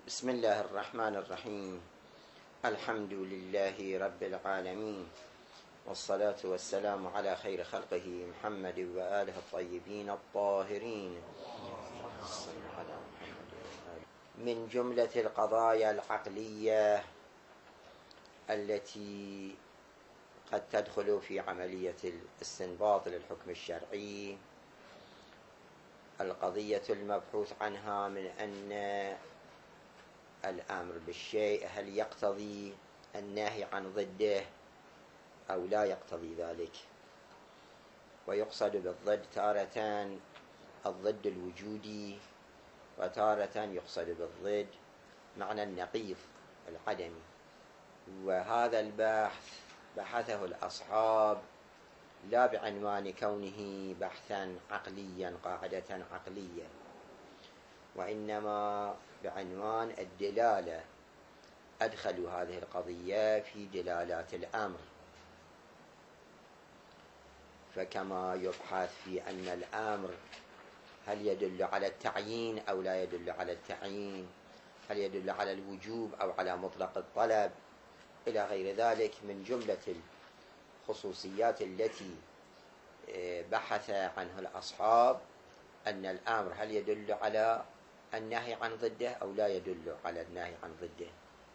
بسم الله الرحمن الرحيم. الحمد لله رب العالمين، والصلاة والسلام على خير خلقه محمد وآله الطيبين الطاهرين. من جملة القضايا العقلية التي قد تدخل في عملية الاستنباط للحكم الشرعي القضية المبحوث عنها من أن الأمر بالشيء هل يقتضي النهي عن ضده أو لا يقتضي ذلك. ويقصد بالضد تارة الضد الوجودي، وتارة يقصد بالضد معنى النقيض العدمي. وهذا البحث بحثه الأصحاب لا بعنوان كونه بحثا عقليا قاعدة عقلية، وإنما بعنوان الدلالة. أدخلوا هذه القضية في دلالات الأمر، فكما يبحث في أن الأمر هل يدل على التعيين أو لا يدل على التعيين، هل يدل على الوجوب أو على مطلق الطلب إلى غير ذلك، من جملة الخصوصيات التي بحث عنه الأصحاب أن الأمر هل يدل على النهي عن ضده أو لا يدل على النهي عن ضده.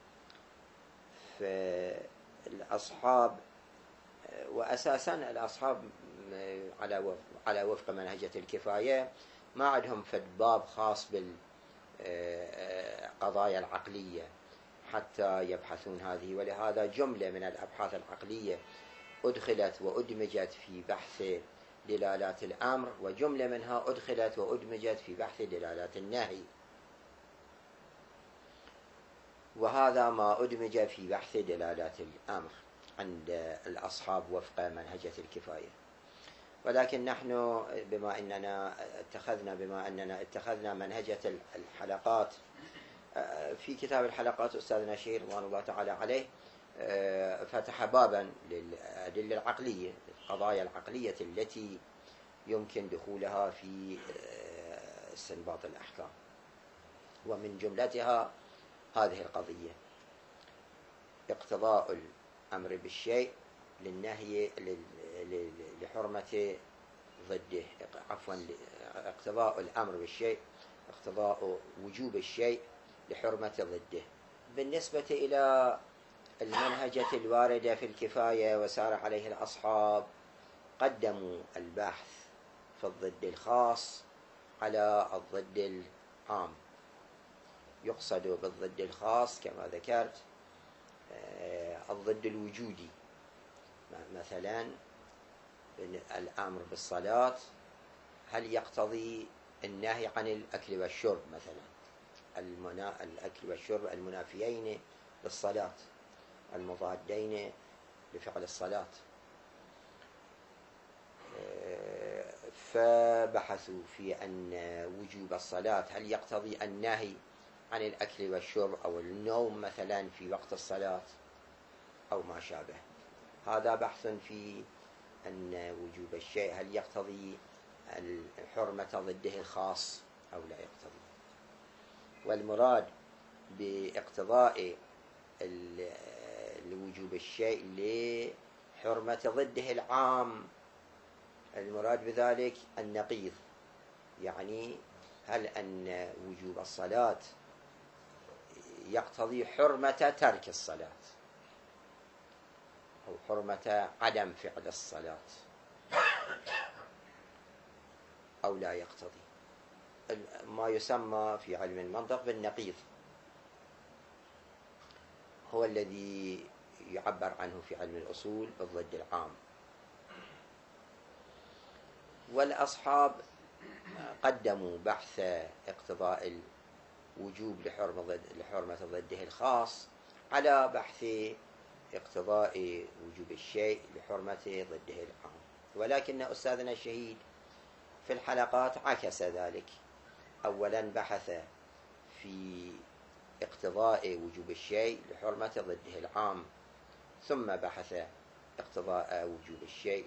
فالأصحاب وأساسا الأصحاب على وفق منهجة الكفاية ما عندهم فد باب خاص بالقضايا العقلية حتى يبحثون هذه، ولهذا جملة من الأبحاث العقلية أدخلت وأدمجت في بحث دلالات الأمر، وجملة منها أدخلت وأدمجت في بحث دلالات النهي، وهذا ما أدمج في بحث دلالات الأمر عند الأصحاب وفق منهجة الكفاية. ولكن نحن بما أننا اتخذنا منهجة الحلقات، في كتاب الحلقات أستاذنا الشيخ رضوان الله تعالى عليه فتح بابا للأدلة العقلية، القضايا العقلية التي يمكن دخولها في استنباط الأحكام، ومن جملتها هذه القضية: اقتضاء الأمر بالشيء للنهي لحرمة ضده، اقتضاء الأمر بالشيء، اقتضاء وجوب الشيء لحرمة ضده. بالنسبة إلى المنهجة الواردة في الكفاية وسار عليه الأصحاب، قدموا البحث في الضد الخاص على الضد العام. يقصد بالضد الخاص كما ذكرت الضد الوجودي، مثلا الأمر بالصلاة هل يقتضي النهي عن الأكل والشرب، مثلا الأكل والشرب المنافيين للصلاة المضادين لفعل الصلاة. فبحثوا في أن وجوب الصلاة هل يقتضي النهي عن الأكل والشرب أو النوم مثلا في وقت الصلاة أو ما شابه. هذا بحث في أن وجوب الشيء هل يقتضي الحرمة ضده الخاص أو لا يقتضي. والمراد باقتضاء لوجوب الشيء لحرمة ضده العام، المراد بذلك النقيض، يعني هل أن وجوب الصلاة يقتضي حرمة ترك الصلاة أو حرمة عدم فعل الصلاة أو لا يقتضي، ما يسمى في علم المنطق بالنقيض، هو الذي يعبر عنه في علم الأصول بالضد العام. والأصحاب قدموا بحث اقتضاء الوجوب لحرمة ضده الخاص على بحث اقتضاء وجوب الشيء لحرمة ضده العام، ولكن أستاذنا الشهيد في الحلقات عكس ذلك. أولا بحث في اقتضاء وجوب الشيء لحرمة ضده العام، ثم بحث اقتضاء وجوب الشيء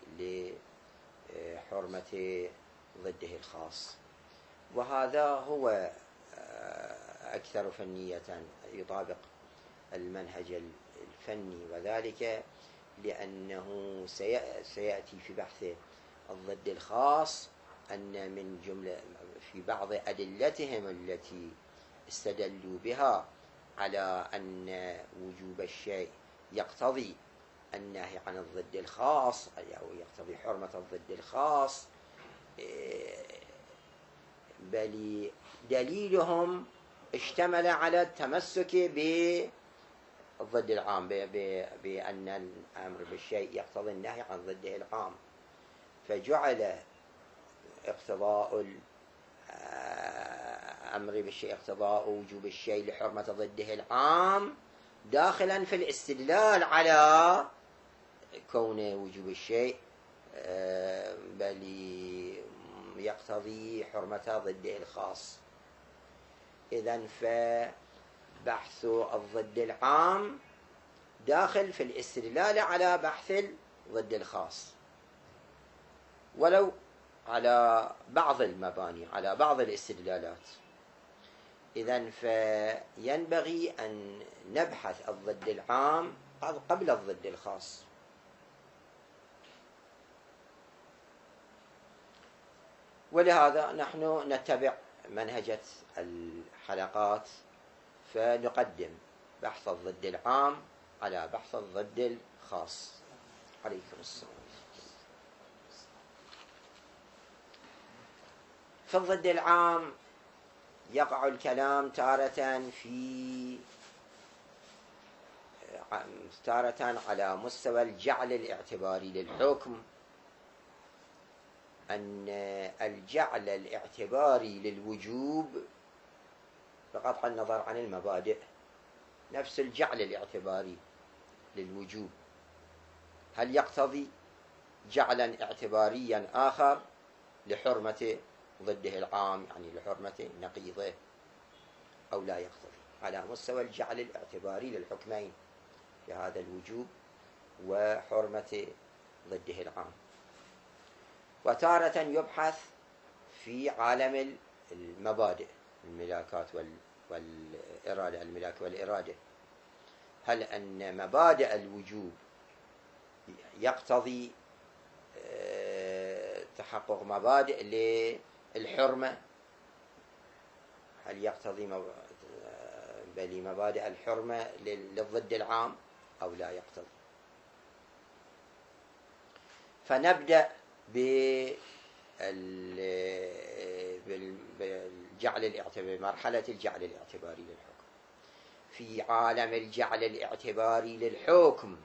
لحرمة ضده الخاص. وهذا هو أكثر فنية، يطابق المنهج الفني، وذلك لأنه سيأتي في بحث الضد الخاص أن من جملة في بعض أدلتهم التي استدلوا بها على أن وجوب الشيء يقتضي النهي عن الضد الخاص أو يقتضي حرمة الضد الخاص، بل دليلهم اشتمل على التمسك بالضد العام، بأن الأمر بالشيء يقتضي النهي عن ضده العام، فجعل اقتضاء الأمر بالشيء اقتضاء وجوب الشيء لحرمة ضده العام داخلا في الاستدلال على كون وجوب الشيء بل يقتضي حرمة ضده الخاص. إذن فبحث الضد العام داخل في الاستدلال على بحث الضد الخاص، ولو على بعض المباني، على بعض الاستدلالات. إذن فينبغي أن نبحث الضد العام قبل الضد الخاص. ولهذا نحن نتبع منهجة الحلقات، فنقدم بحث الضد العام على بحث الضد الخاص. عليكم السلام. في الضد العام يقع الكلام تارة على مستوى الجعل الاعتباري للحكم، أن الجعل الاعتباري للوجوب بقطع النظر عن المبادئ نفس الجعل الاعتباري للوجوب، هل يقتضي جعلا اعتباريا آخر لحرمة ضده العام، يعني لحرمة نقيضه، أو لا يقتضي، على مستوى الجعل الاعتباري للحكمين لهذا الوجوب وحرمة ضده العام. وتارة يبحث في عالم المبادئ، الملاكات والإرادة، الملاك والإرادة، هل أن مبادئ الوجوب يقتضي تحقق مبادئ للحرمة، هل يقتضي بل مبادئ الحرمة للضد العام أو لا يقتضي. فنبدأ بالجعل الاعتباري، مرحلة الجعل الاعتباري للحكم. في عالم الجعل الاعتباري للحكم،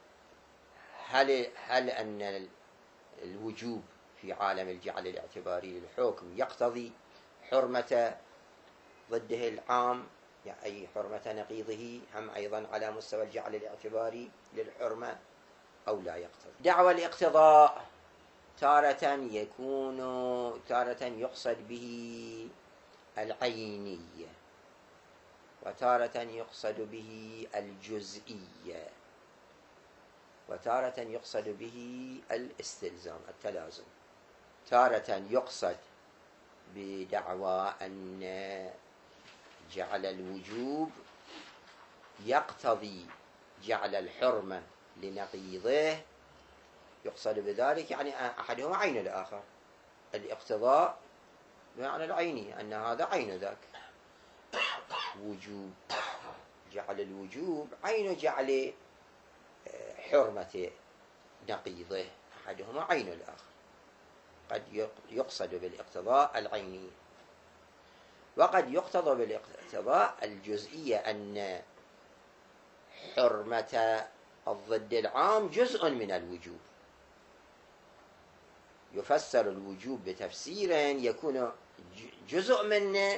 هل أن الوجوب في عالم الجعل الاعتباري للحكم يقتضي حرمة ضده العام، يعني أي حرمة نقيضه، هم أيضا على مستوى الجعل الاعتباري للحرمة أو لا يقتضي. دعوى الاقتضاء تارة يقصد به العينية، وتارة يقصد به الجزئية، وتارة يقصد به الاستلزام، التلازم. تارة يقصد بدعوى أن جعل الوجوب يقتضي جعل الحرمة لنقيضه، يقصد بذلك يعني أحدهما عين الآخر، الاقتضاء بمعنى العيني، أن هذا عين ذاك، وجوب، جعل الوجوب عين جعل حرمة نقيضه، أحدهما عين الآخر. قد يقصد بالاقتضاء العيني، وقد يقتضى بالاقتضاء الجزئية، أن حرمة الضد العام جزء من الوجوب، يفسر الوجوب بتفسير يكون جزء منه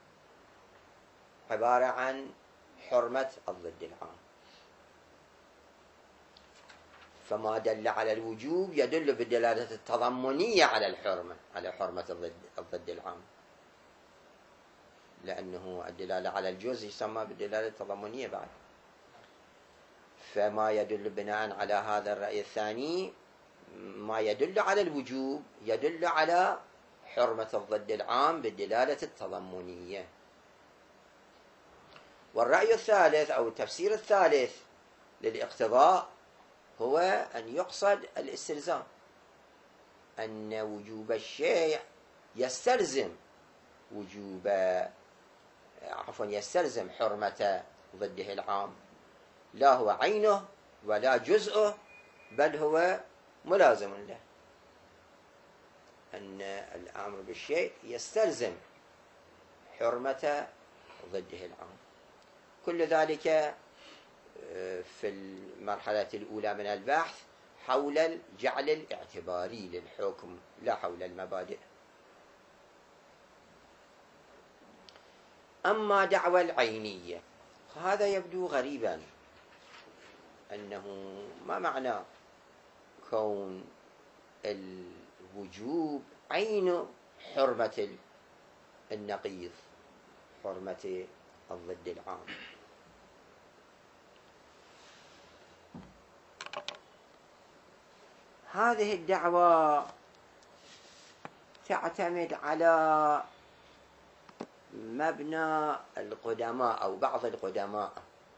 عبارة عن حرمة الضد العام، فما دل على الوجوب يدل بالدلالة التضمنية على الحرمة، على حرمة الضد العام، لأنه الدلالة على الجزء يسمى بالدلالة التضمنية بعد. فما يدل بناء على هذا الرأي الثاني، ما يدل على الوجوب يدل على حرمة الضد العام بالدلالة التضمنية. والرأي الثالث أو التفسير الثالث للاقتضاء هو أن يقصد الاستلزام، أن وجوب الشيء يستلزم يستلزم حرمة ضده العام، لا هو عينه ولا جزءه، بل هو ملازم له، أن الأمر بالشيء يستلزم حرمة ضده العام. كل ذلك في المرحلة الأولى من البحث حول الجعل الاعتباري للحكم، لا حول المبادئ. أما دعوى العينية فهذا يبدو غريبا، أنه ما معنى كون الوجوب عين حرمة النقيض، حرمة الضد العام؟ هذه الدعوة تعتمد على مبنى القدماء أو بعض القدماء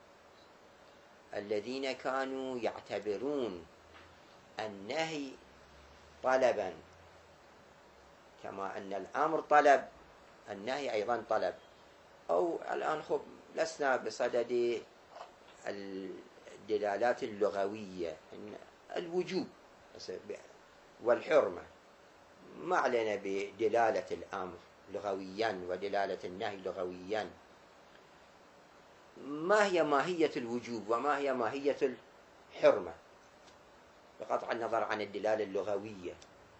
الذين كانوا يعتبرون النهي طلبا، كما أن الأمر طلب النهي أيضا طلب. أو الآن لسنا بصدد الدلالات اللغوية، الوجوب والحرمة ما علينا بدلالة الأمر لغويا ودلالة النهي لغويا. ما هي ماهية الوجوب وما هي ماهية الحرمة بقطع النظر عن الدلالة اللغوية؟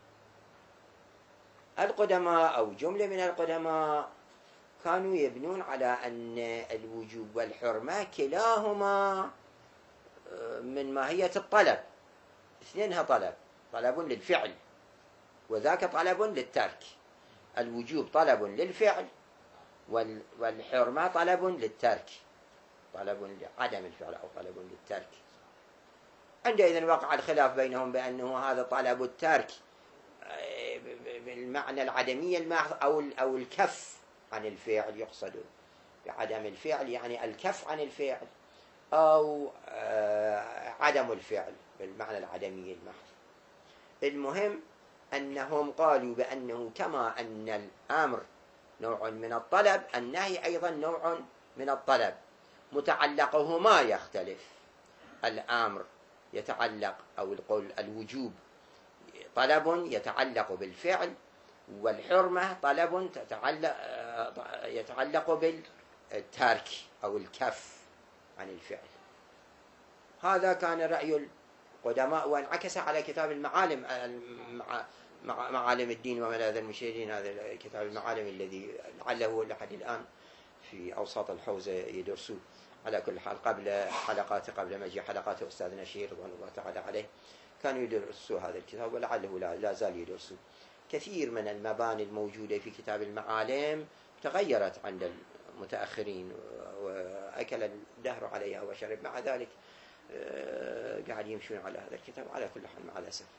القدماء أو جملة من القدماء كانوا يبنون على أن الوجوب والحرمة كلاهما من ماهية الطلب، اثنينها طلب للفعل، وذاك طلب للترك. الوجوب طلب للفعل والحرمة طلب للترك، طلب لعدم الفعل أو طلب للترك. عندئذ وقع الخلاف بينهم بأنه هذا طلب الترك بالمعنى العدمي المحض أو الكف عن الفعل، يقصد بعدم الفعل يعني الكف عن الفعل، أو عدم الفعل بالمعنى العدمي المحض. المهم أنهم قالوا بأنه كما أن الأمر نوع من الطلب، النهي أيضا نوع من الطلب، متعلقهما يختلف. الأمر يتعلق أو القول الوجوب طلب يتعلق بالفعل، والحرمة طلب يتعلق بالترك أو الكف عن الفعل. هذا كان رأي القدماء، وانعكس على كتاب المعالم، معالم الدين وملاذ المشيرين، هذا كتاب المعالم الذي لعله لحد الآن في أوساط الحوزة يدرسوه. على كل حال قبل مجيء حلقات أستاذنا الشيخ رضوان الله تعالى عليه كانوا يدرسوا هذا الكتاب، ولعله لا زال يدرسوه. كثير من المباني الموجودة في كتاب المعالم تغيرت عند المتأخرين وأكل الدهر عليها وشرب، مع ذلك قاعد يمشون على هذا الكتاب على كل حال مع الأسف.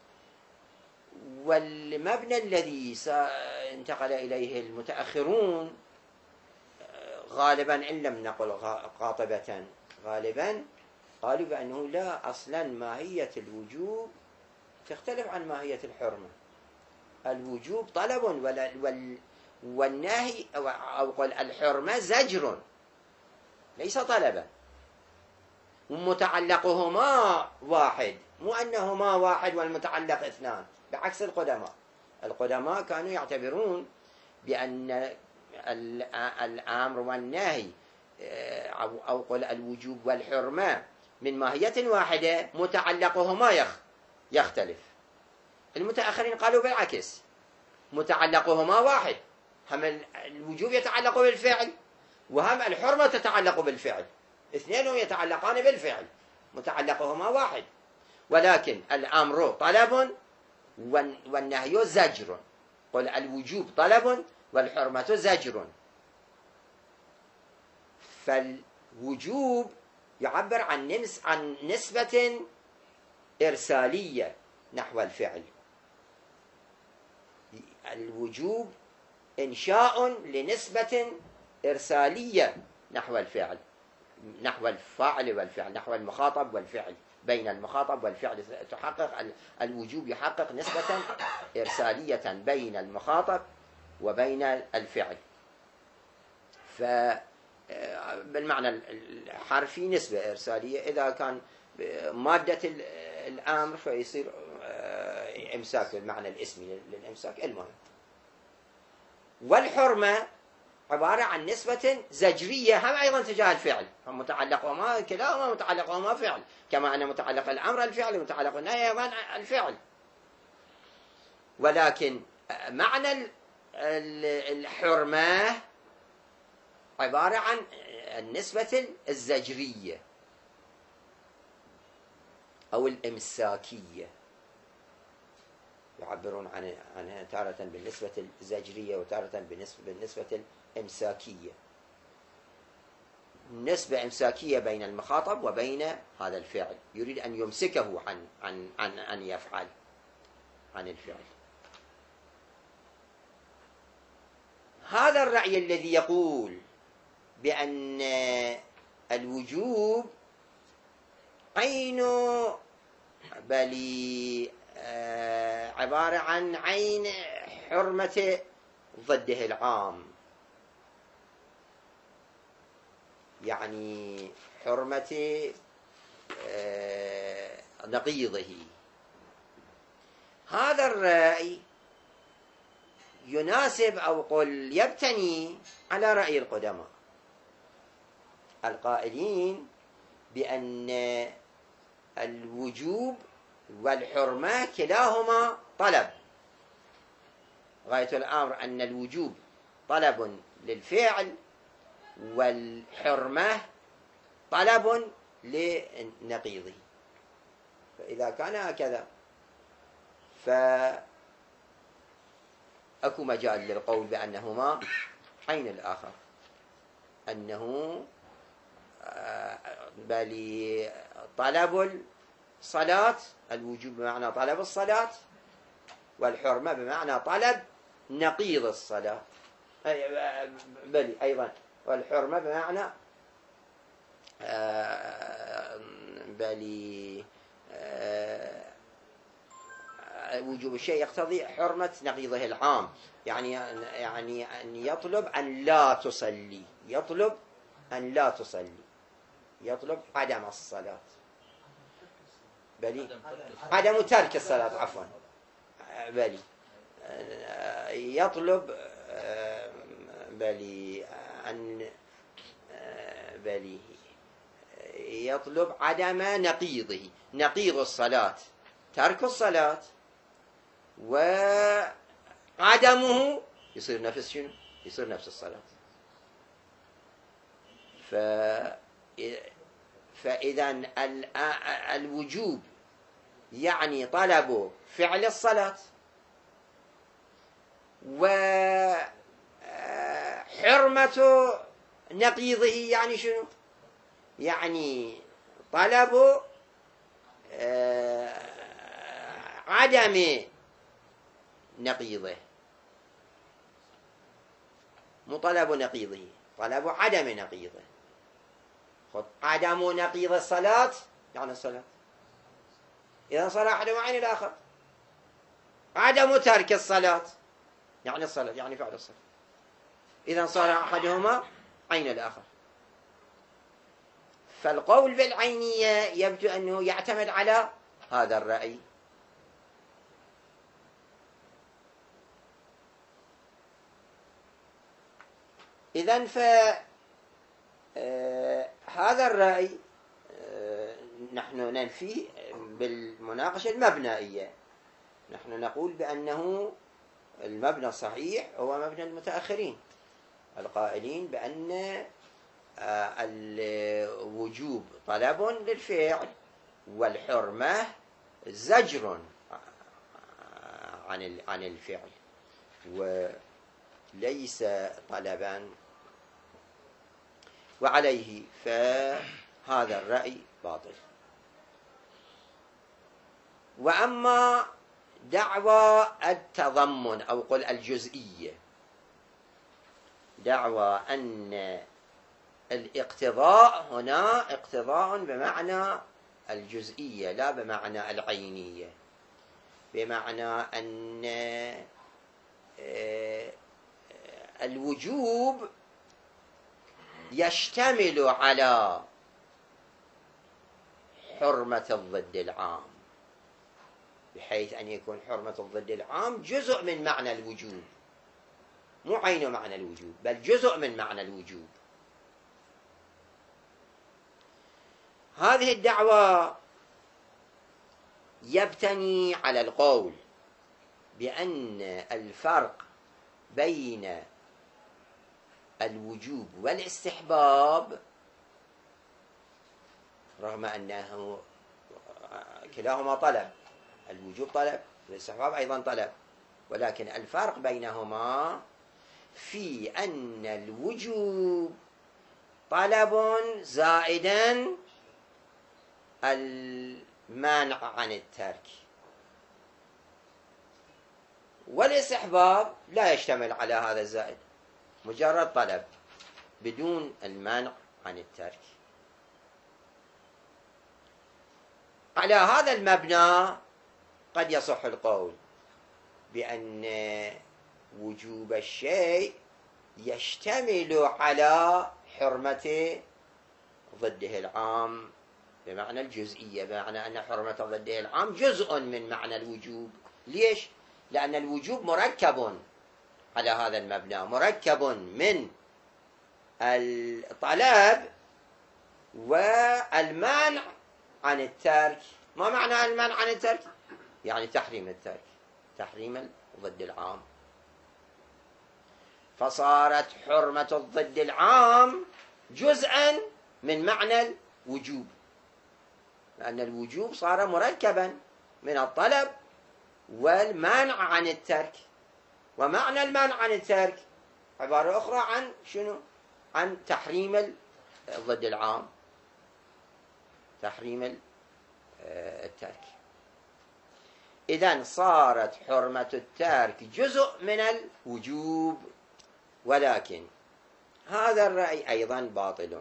والمبنى الذي انتقل إليه المتأخرون غالبا، إن لم نقل قاطبة، غالبا قالوا بأنه لا، أصلا ماهية الوجوب تختلف عن ماهية الحرمة. الوجوب طلب والنهي أو قل الحرمة زجر ليس طلبا، ومتعلقهما واحد، مو أنهما واحد والمتعلق اثنان، بعكس القدماء كانوا يعتبرون بأن الأمر والنهي أو قل الوجوب والحرمة من ماهية واحدة، متعلقهما يختلف. المتأخرين قالوا بالعكس، متعلقهما واحد، هم الوجوب يتعلق بالفعل وهم الحرمة تتعلق بالفعل، اثنينهم يتعلقان بالفعل، متعلقهما واحد، ولكن الأمر طلب والنهي زجر. قل الوجوب طلب والحرمة زجر. فالوجوب يعبر عن نسبة إرسالية نحو الفعل. الوجوب إنشاء لنسبة إرسالية نحو الفعل، نحو الفاعل والفعل، نحو المخاطب والفعل، بين المخاطب والفعل، تحقق الوجوب يحقق نسبة إرسالية بين المخاطب وبين الفعل. بالمعنى الحرفي نسبة إرسالية، إذا كان مادة الأمر فيصير إمساك بالمعنى الاسمي للإمساك المهم. والحرمة عبارة عن نسبة زجرية هم أيضا تجاه الفعل، هم متعلق وما كلاهما متعلق وما فعل، كما أن متعلق الأمر الفعل ومتعلق النهي أيضا الفعل. ولكن معنى الحرمة عبارة عن النسبة الزجرية أو الإمساكية، يعبرون عنها تارة بالنسبة الزجرية وتارة بالنسبة الإمساكية. نسبة إمساكية بين المخاطب وبين هذا الفعل، يريد أن يمسكه عن أن يفعل عن الفعل. هذا الرأي الذي يقول بأن الوجوب عين بل عبارة عن عين حرمة ضده العام، يعني حرمة نقيضه. هذا الرأي يناسب أو قل يبتني على رأي القدماء القائلين بأن الوجوب والحرمة كلاهما طلب، غاية الأمر أن الوجوب طلب للفعل والحرمة طلب لنقيضه. فإذا كان هكذا فأكو مجال للقول بأنهما عين الآخر، أنه بل طلب الصلاة، الوجوب بمعنى طلب الصلاة، والحرمة بمعنى طلب نقيض الصلاة، بل أيضا والحرمة بمعنى بل وجوب الشيء يقتضي حرمة نقيضه العام، يعني أن يطلب أن لا تصلي، يطلب أن لا تصلي، يطلب عدم الصلاة، بل عدم ترك الصلاة، عفوا، بل يطلب بل يطلب عدم نقيضه، نقيض الصلاة ترك الصلاة، وعدمه يصير نفس شنو؟ يصير نفس الصلاة. فإذا الوجوب يعني طلب فعل الصلاة، وحرمة نقيضه يعني شنو؟ يعني طلب عدم نقيضه، مو طلب نقيضه، طلب عدم نقيضه. عدم نقيض الصلاة يعني الصلاة، إذا صار أحدهما عين الآخر. عدم ترك الصلاة يعني الصلاة، يعني فعل الصلاة، إذا صار أحدهما عين الآخر. فالقول بالعينية يبدو أنه يعتمد على هذا الرأي. إذن هذا الرأي نحن ننفيه بالمناقشة المبنائية، نحن نقول بأنه المبنى الصحيح هو مبنى المتأخرين القائلين بأن الوجوب طلب للفعل والحرمة زجر عن الفعل وليس طلبا، وعليه فهذا الرأي باطل. وأما دعوى التضمن أو قل الجزئية، دعوى أن الاقتضاء هنا اقتضاء بمعنى الجزئية لا بمعنى العينية، بمعنى أن الوجوب يشتمل على حرمة الضد العام، بحيث أن يكون حرمة الضد العام جزء من معنى الوجوب، مو عين معنى الوجوب بل جزء من معنى الوجوب. هذه الدعوة يبتني على القول بأن الفرق بين الوجوب والاستحباب، رغم أنه كلاهما طلب، الوجوب طلب والاستحباب أيضا طلب، ولكن الفرق بينهما في أن الوجوب طلب زائدا المانع عن الترك، والاستحباب لا يشتمل على هذا الزائد، مجرد طلب بدون المانع عن الترك. على هذا المبنى قد يصح القول بأن وجوب الشيء يشتمل على حرمة ضده العام بمعنى الجزئية، بمعنى أن حرمة ضده العام جزء من معنى الوجوب. ليش؟ لأن الوجوب مركب على هذا المبنى، مركب من الطلب والمنع عن الترك. ما معنى المنع عن الترك؟ يعني تحريم الترك، تحريم الضد العام. فصارت حرمة الضد العام جزءا من معنى الوجوب، لأن الوجوب صار مركبا من الطلب والمنع عن الترك. ومعنى المنع عن الترك عبارة أخرى عن شنو؟ عن تحريم الضد العام، تحريم الترك. إذن صارت حرمة الترك جزء من الوجوب، ولكن هذا الرأي أيضا باطل.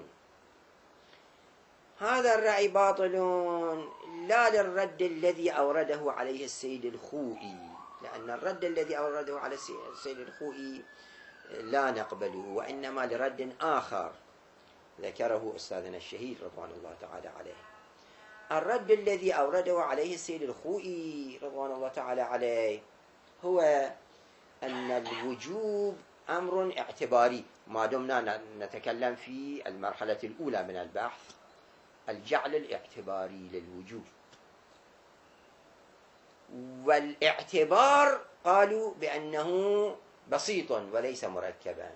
هذا الرأي باطل لا للرد الذي أورده عليه السيد الخوئي، لأن الرد الذي أورده على السيد الخوئي لا نقبله، وإنما لرد آخر ذكره أستاذنا الشهيد رضوان الله تعالى عليه. الرد الذي أورده عليه السيد الخوئي رضوان الله تعالى عليه هو أن الوجوب أمر اعتباري، ما دمنا نتكلم في المرحلة الأولى من البحث، الجعل الاعتباري للوجوب. والاعتبار قالوا بأنه بسيط وليس مركبا.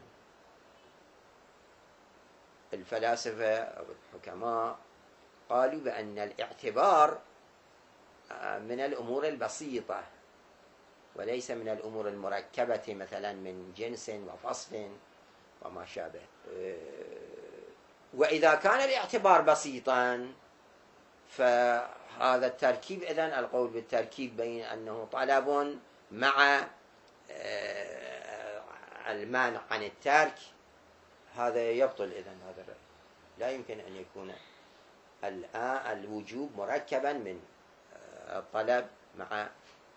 الفلاسفة أو الحكماء قالوا بأن الاعتبار من الأمور البسيطة وليس من الأمور المركبة، مثلا من جنس وفصل وما شابه. وإذا كان الاعتبار بسيطا فهذا التركيب، إذن القول بالتركيب بين أنه طلب مع المانع عن الترك هذا يبطل. إذن هذا الرأي لا يمكن أن يكون الوجوب مركبا من الطلب مع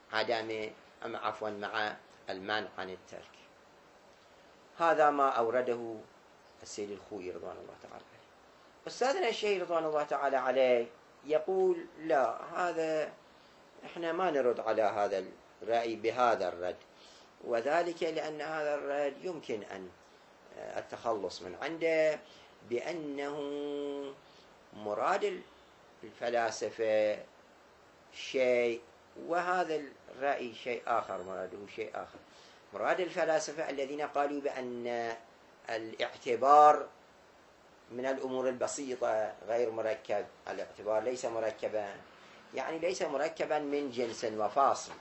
مع المانع عن الترك. هذا ما أورده السيد الخوئي رضوان الله تعالى عليه. أستاذنا الشهيد رضوان الله تعالى عليه يقول لا، هذا احنا ما نرد على هذا الرأي بهذا الرد، وذلك لأن هذا الرد يمكن أن التخلص من عنده بأنه مراد الفلاسفة شيء وهذا الرأي شيء آخر، مراده شيء آخر. مراد الفلاسفة الذين قالوا بأن الاعتبار من الأمور البسيطة غير مركب، الاعتبار ليس مركبا، يعني ليس مركبا من جنس وفاصل.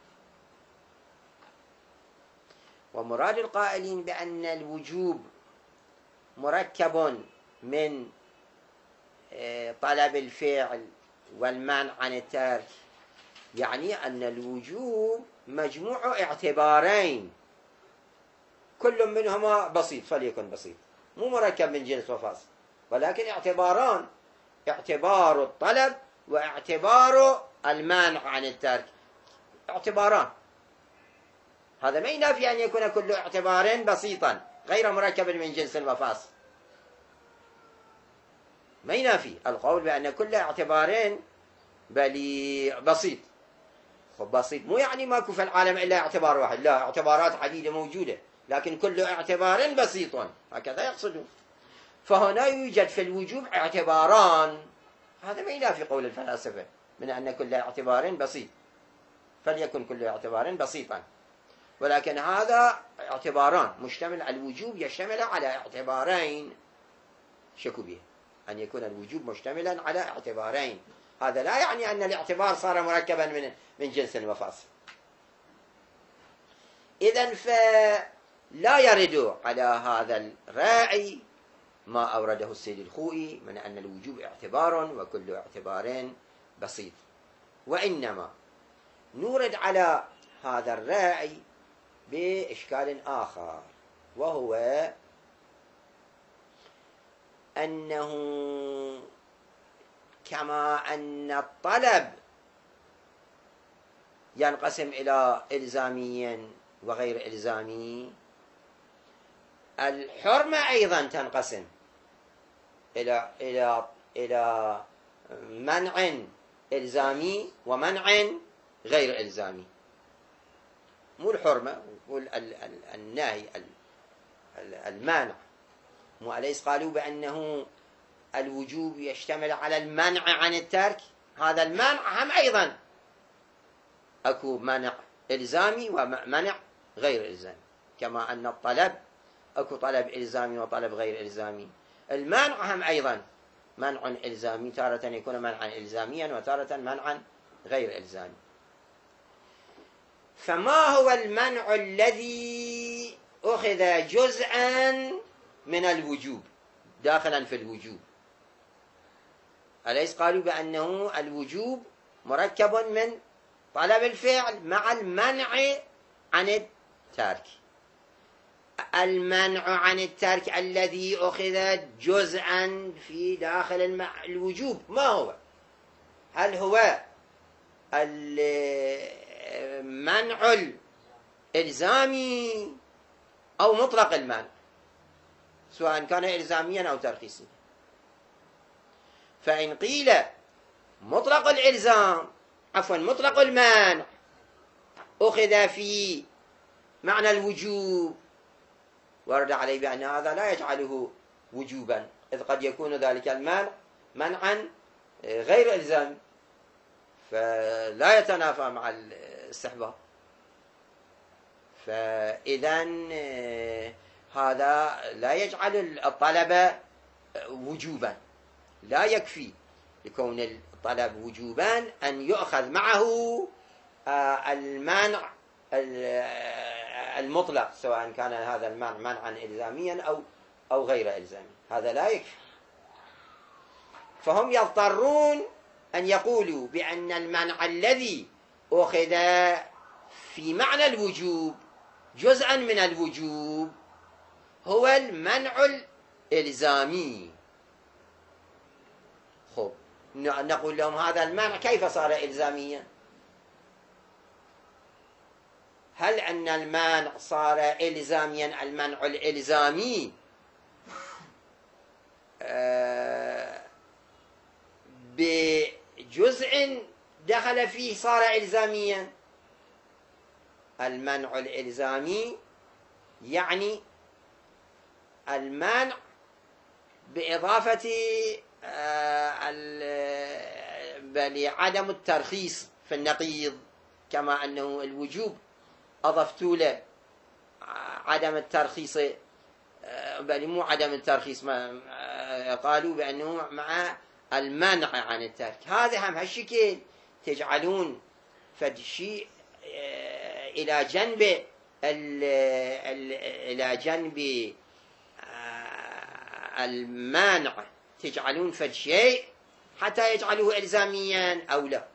ومراد القائلين بأن الوجوب مركب من طلب الفعل والمنع عن الترك، يعني أن الوجوب مجموع اعتبارين كل منهما بسيط، فليكن بسيط، مو مركب من جنس وفصل، ولكن اعتباران: اعتبار الطلب واعتبار المانع عن الترك، اعتباران. هذا ما ينافي أن يكون كل اعتبار بسيطا غير مركب من جنس وفاصل، ما ينافي القول بأن كل اعتبار بسيط. خب بسيط مو يعني ماكو في العالم إلا اعتبار واحد، لا، اعتبارات عديدة موجودة، لكن كل اعتبار بسيط، هكذا يقصدون. فهنا يوجد في الوجوب اعتباران، هذا ما ينافي قول الفلاسفة من أن كل اعتبار بسيط، فليكن كل اعتبار بسيطا، ولكن هذا اعتباران مشتمل. الوجوب يشتمل على اعتبارين، شكو به أن يكون الوجوب مشتملا على اعتبارين، هذا لا يعني أن الاعتبار صار مركبا من جنس وفاصل. إذن فلا يرد على هذا الراعي ما أورده السيد الخوئي من أن الوجوب اعتبار وكل اعتبار بسيط، وإنما نورد على هذا الراعي بإشكال آخر، وهو أنه كما أن الطلب ينقسم إلى إلزامي وغير إلزامي، الحرمة أيضا تنقسم إلى منع إلزامي ومنع غير إلزامي. مو الحرمة، النهي، المانع. مو أليس قالوا بأنه الوجوب يشتمل على المنع عن الترك؟ هذا المنع هم أيضا أكو منع إلزامي ومنع غير إلزامي، كما أن الطلب أكو طلب إلزامي وطلب غير إلزامي. المنع هم أيضا منع إلزامي، تارة يكون منعا إلزاميا وتارة منعا غير إلزامي. فما هو المنع الذي أخذ جزءا من الوجوب داخلا في الوجوب؟ أليس قالوا بأنه الوجوب مركب من طلب الفعل مع المنع عن الترك؟ المنع عن الترك الذي أخذ جزءا في داخل الوجوب ما هو؟ هل هو المنع الإلزامي أو مطلق المنع، سواء كان إلزاميا أو ترخيصيا؟ فإن قيل مطلق الإلزام، عفوا مطلق المنع، أخذ في معنى الوجوب، ورد عليه بأن هذا لا يجعله وجوبا، إذ قد يكون ذلك المنع منعا غير إلزامي، فلا يتنافى مع الاستحباب. فإذن هذا لا يجعل الطلب وجوبا، لا يكفي لكون الطلب وجوبا أن يؤخذ معه المانع المطلق، سواء كان هذا المانع منعا إلزاميا أو غير إلزامي، هذا لا يكفي. فهم يضطرون أن يقولوا بأن المنع الذي أخذ في معنى الوجوب جزءا من الوجوب هو المنع الإلزامي. خب نقول لهم هذا المنع كيف صار إلزاميا؟ هل أن المانع صار إلزاميا المنع الإلزامي بجزء دخل فيه صار إلزاميا؟ المنع الإلزامي يعني المنع بإضافة عدم الترخيص في النقيض، كما أنه الوجوب أضفت له عدم الترخيص، بل مو عدم الترخيص، ما قالوا بأنه مع المنع عن الترك. هذا هم هالشكل تجعلون فد شيء إلى جنب المانع، تجعلون فد شيء حتى يجعلوه إلزاميا أو لا.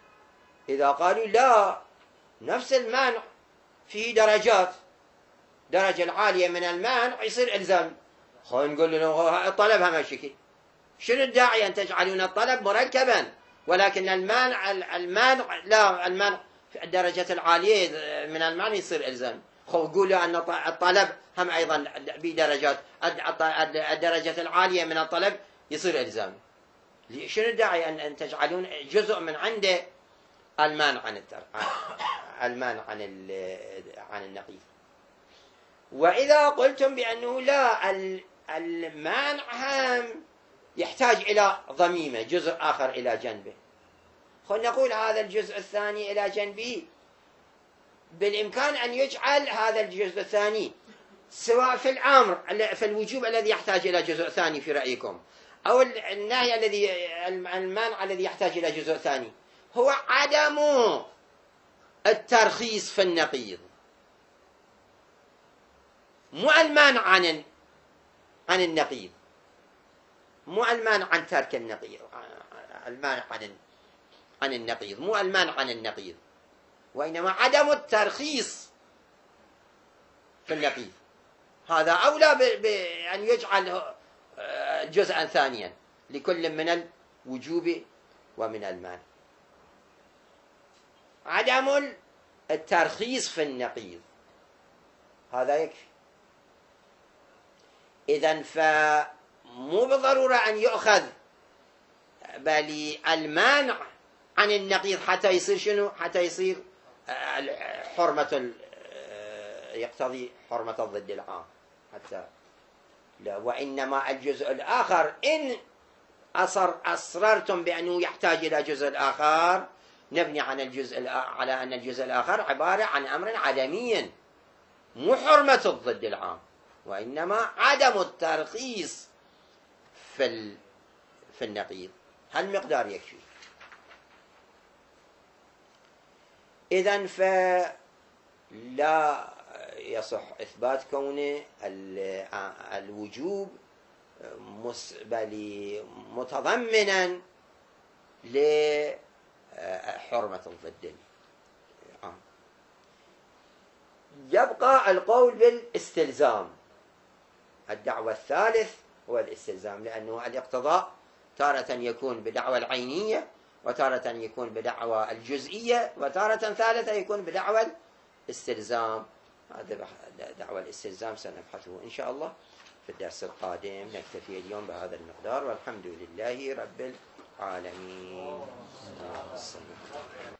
إذا قالوا لا، نفس المانع فيه درجات، الدرجة العالية من المانع يصير إلزام. خلينا نقول له الطلب هم الشكل. شنو الداعي أن تجعلون الطلب مركبا ولكن المانع لا، المانع في الدرجة العالية من المانع يصير إلزام. قولوا أن الطلب هم أيضا بدرجات، الدرجة العالية من الطلب يصير إلزام. شنو الداعي أن تجعلون جزء من عنده المانع عن النقيض؟ وإذا قلتم بأنه لا، المانع هم يحتاج إلى ضميمة، جزء آخر إلى جنبه، خلنا نقول هذا الجزء الثاني إلى جنبه، بالإمكان أن يجعل هذا الجزء الثاني سواء في الأمر في الوجوب الذي يحتاج إلى جزء ثاني في رأيكم، أو النهي المانع الذي يحتاج إلى جزء ثاني، هو عدم الترخيص في النقيض، مو المانع عن النقيض، مو المانع عن ترك النقيض، المانع عن النقيض، مو المانع عن النقيض، وإنما عدم الترخيص في النقيض. هذا أولى بأن يجعل جزءا ثانيا لكل من الوجوب ومن المانع. عدم الترخيص في النقيض هذا يكفي. إذن فمو بالضرورة أن يؤخذ بل المانع عن النقيض حتى يصير شنو؟ حتى يصير يقتضي حرمة الضد العام حتى لا. وإنما الجزء الآخر إن أصررتم بأنه يحتاج إلى جزء آخر، نبني على أن الجزء الآخر عبارة عن أمر عدمي، مو حرمة الضد العام، وإنما عدم الترخيص في النقيض. هالمقدار يكفي. إذن فلا يصح إثبات كون الوجوب متضمنا لحرمة الضد العام. يبقى القول بالاستلزام. الدعوة الثالث هو الاستلزام، لأنه الاقتضاء تارة يكون بدعوى العينية، وتارة يكون بدعوى الجزئية، وتارة ثالثة يكون بدعوى الاستلزام. هذا دعوى الاستلزام سنبحثه إن شاء الله في الدرس القادم. نكتفي اليوم بهذا المقدار، والحمد لله رب العالمين.